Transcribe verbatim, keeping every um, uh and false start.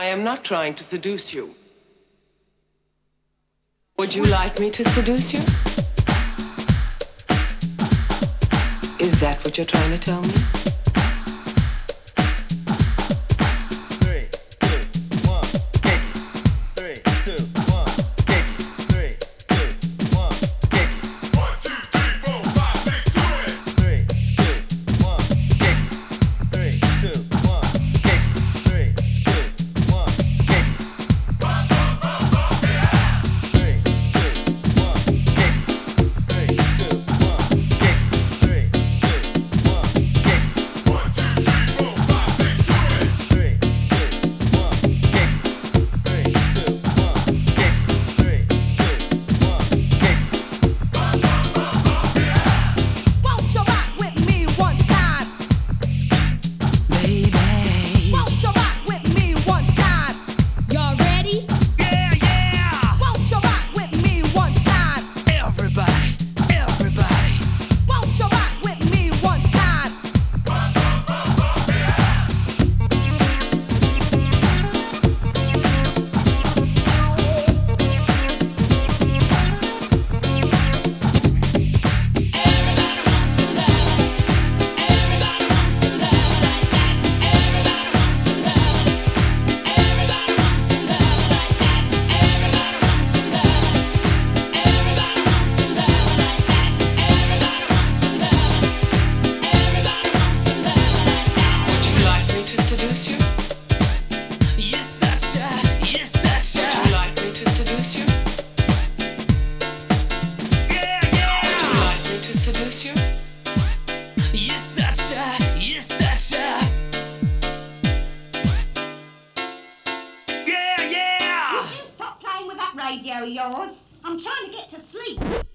I am not trying to seduce you. Would you like me to seduce you? Is that what you're trying to tell me? Radio yours. I'm trying to get to sleep.